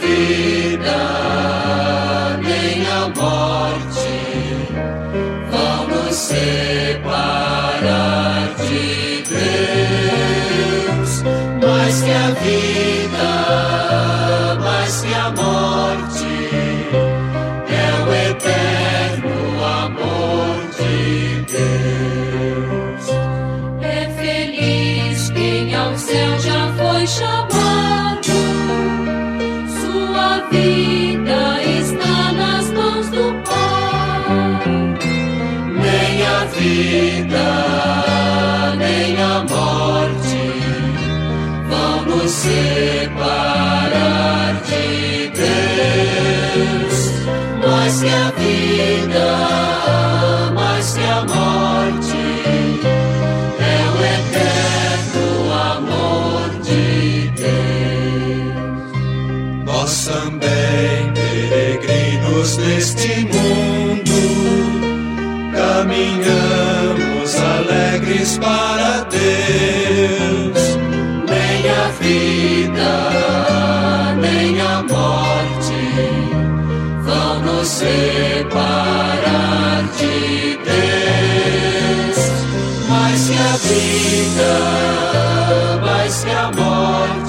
vida nem a morte vão nos separar de Deus. Mais que a vida, mais que a morte, é o eterno amor de Deus. É feliz quem ao céu já foi chamado. Sua vida está nas mãos do Pai. Nem a vida, nem a morte vão nos separar de Deus. Mais que a vida, mais que a morte, é o eterno amor de Deus. Nós também, peregrinos neste mundo, caminhamos alegres para Deus. Nem a vida, nem a morte vão nos separar de Deus. Mais que a vida, mais que a morte,